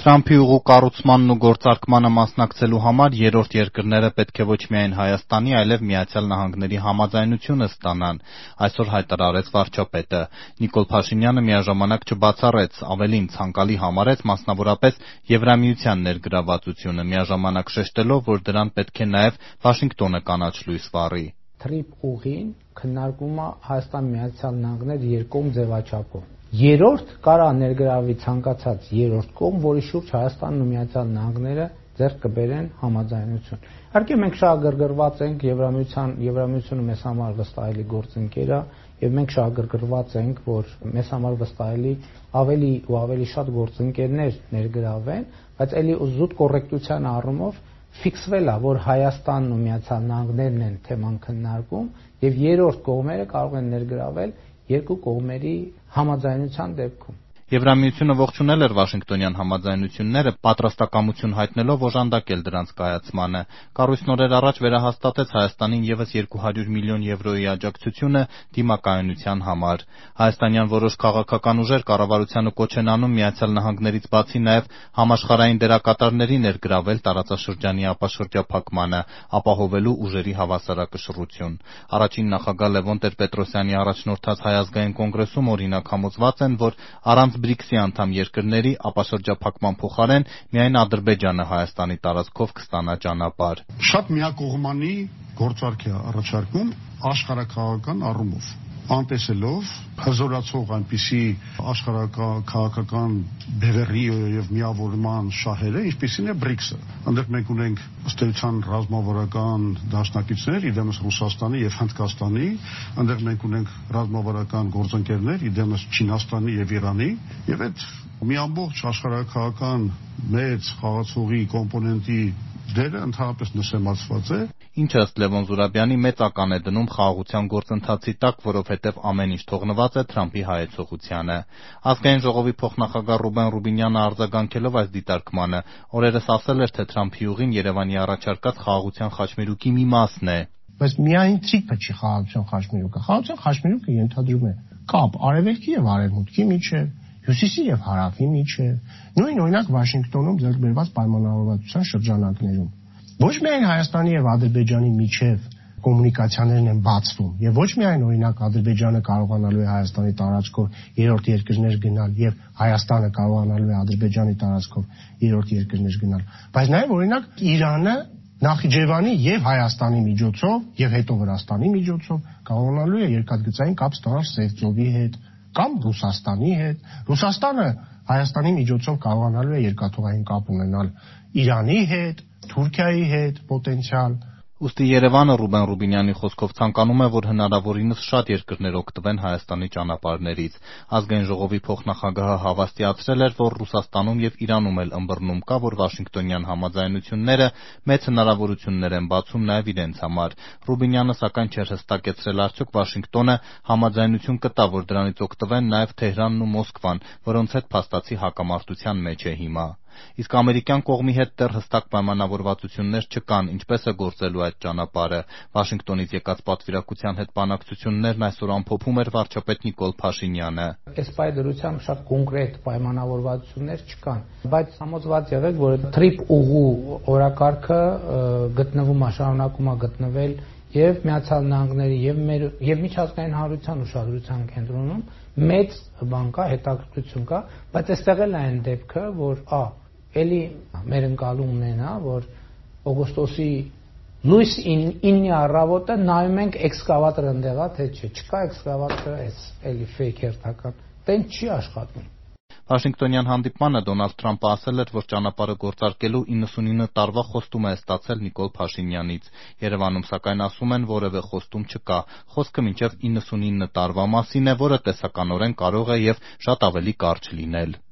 Թրամփի ուղու կառուցմանն ու գործարկմանը մասնակցելու համար երրորդ երկրները պետք է ոչ միայն Հայաստանի, այլև Միացյալ Նահանգների համաձայնությունը ստանան, այսօր հայտարարեց վարչապետը։ Նիկոլ Փաշինյանը միաժամանակ չբացառեց, ավելին ցանկալի համարեց մասնավորապես Եվրամիության ներգրավվածությունը, միաժամանակ շեշտելով, որ դրան պետք է նաև Վաշինգտոնը կանաչ լույս վառի։ Թրիփ ուղին քննարկվում է Հայաստան-Միացյալ Նահանգներ երկկողմ ձևաչափով։ Երրորդ կարա ներգրավի ցանկացած երրորդ կողմ, որի շուրջ Հայաստանն ու Միացյալ Նահանգները ձեռք կբերեն համաձայնություն։ Իհարկե մենք շահագրգռված ենք Եվրամիությունը մեզ համար վստահելի գործընկեր է, եւ մենք շահագրգռված ենք, որ մեզ համար վստահելի ավելի ու ավելի շատ գործընկերներ ներգրավեն, բայց ելի զուտ կոռեկտության առումով ֆիքսվել է, որ Հայաստանն ու Միացյալ Նահանգներն են թեման քննարկում եւ երրորդ կողմերը կարող են ներգրավել երկու կողմերի համաձայնության դեպքում։ Եվրամիությունը ողջունել էր Վաշինգտոնյան համաձայնությունները, պատրաստակամություն հայտնելով օժանդակել դրանց կայացմանը։ Կառույցն օրեր առաջ վերահաստատեց Հայաստանին ևս 200 միլիոն եվրոյի աջակցությունը դիմակայունության համար։ Հայաստանյան որոշ քաղաքական ուժեր կառավարությանը կոչ են անում Միացյալ Նահանգներից բացի նաև համաշխարհային դերակատարների ներգրավել տարածաշրջանի ապաշրջափակմանը, ապահովելու ուժերի հավասարակշռություն։ Առաջին նախագահ Լևոն Տեր-Պետրոսյանի առաջնորդած Հայ ազգային կոնգրեսում օրինակ համոզված են, որ առանց BRICS-ի անդամ երկրների ապաշրջափակման փոխարեն միայն Ադրբեջանը Հայաստանի տարածքով կստանա ճանապարհ։ Շատ միակողմանի գործարք է առաջարկում աշխարհաքաղաքական առումով, անտեսելով հզորացող այնպիսի աշխարհաքաղաքական բևեռի եւ միավորման շահերը, ինչպիսին է BRICS-ը։ Այնտեղ մենք ունենք ըստ էության ռազմավարական դաշնակիցներ, իդեմս Ռուսաստանի եւ Հնդկաստանի, այնտեղ մենք ունենք ռազմավարական գործընկերներ, իդեմս Չինաստանի եւ Իրանի, եւ այդ մի ամբողջ աշխարհաքաղաքական մեծ խաղացողի կոմպոնենտի դերը ընդհանրապես նշեմացված է։ Ինչը ըստ Լևոն Զուրաբյանի մեծ ական է դնում խաղաղության գործընթացի տակ, որովհետև ամեն ինչ թողնված է Թրամփի հայեցողությանը։ Ազգային ժողովի փոխնախագահ Ռուբեն Ռուբինյանը արձագանքելով այս դիտարկմանը օրերս ասել էր, թե Թրամփի ուղին Երևանի առաջարկած խաղաղության խաչմերուկի մի մասն է։ Բայց միայն թրիփը չի խաղաղության խաչմերուկը։ Խաղաղության խաչմերուկը ենթադրում է կապ արևելքի եւ արևմուտքի միջեւ, հյուսիսի եւ հարավի միջեւ, նույն օրինակ Վաշինգտոնում ձեռք բերված պայմանավորվածության շրջանակներում։ Ոչ միայն Հայաստանի եւ Ադրբեջանի միջեւ կոմունիկացիաներն են բացվում եւ ոչ միայն օրինակ Ադրբեջանը կարողանալու է Հայաստանի տարածքով երրորդ երկրներ գնալ եւ Հայաստանը կարողանալու է Ադրբեջանի տարածքով երրորդ երկրներ գնալ, բայց նաեւ օրինակ Իրանը Նախիջևանի եւ Հայաստանի միջոցով եւ հետո Վրաստանի միջոցով կարողանալու է երկաթգծային կապ ստանալ Սևծովի հետ կամ Ռուսաստանի հետ։ Ռուսաստանը Հայաստանի միջոցով կարողանալու է երկաթուղային կապ ունենալ Իրանի հետ, Թուրքիայի հետ պոտենցիալ։ Ուստի Երևանը Ռուբեն Ռուբինյանի խոսքով ցանկանում է, որ հնարավորինս շատ երկրներ օգտվեն Հայաստանի ճանապարհներից։ Ազգային ժողովի փոխնախագահը հավաստիացրել էր, որ Ռուսաստանում եւ Իրանում էլ ըմբռնում կա, որ Վաշինգտոնյան համաձայնությունները մեծ հնարավորություններ են բացում նաեւ իրենց համար։ Ռուբինյանը սակայն չէր հստակեցրել արդյոք Վաշինգտոնը համաձայնություն կտա, որ դրանից օգտվեն նաեւ Թեհրանն ու Մոսկվան, որոնց հետ փաստացի հակամարտության մեջ է հիմա։ Իսկ ամերիկյան կողմի հետ դեռ հստակ պայմանավորվածություններ չկան, ինչպես է գործելու այդ ճանապարհը։ Վաշինգտոնից եկած պատվիրակության հետ բանակցություններն այսօր ամփոփում էր վարչապետ Նիկոլ Փաշինյանը։ Այս պայմանավորվածությամբ շատ կոնկրետ պայմանավորվածություններ չկան, բայց համոզված եղեք, որ թրիփ ուղու օրակարգը գտնվում է, շարունակում է գտնվել եւ Միացյալ Նահանգների եւ միջազգային հանրության ուշադրության կենտրոնում մեծ բան կա, հետաքրքրություն կա, բայց այստեղ էլ այն դեպքը, որ էլի մեր ընկալումն է նա, որ օգոստոսի լույս 9-ի առավոտը նայում ենք էքսկավատորը ընդեղ է, թե չէ, չկա էքսկավատորը, էս էլի ֆեյք հերթական, տենց չի աշխատում։ Վաշինգտոնյան հանդիպմանը Դոնալդ Թրամփը ասել էր, որ ճանապարհը գործարկելու 99 տարվա խոստում է ստացել Նիկոլ Փաշինյանից։ Երևանում սակայն ասում են, որևէ խոստում չկա։ Խոսքը մինչև 99 տարվա մասին է, որը տեսականորեն կարող է եւ շատ ավելի կարճ լինել։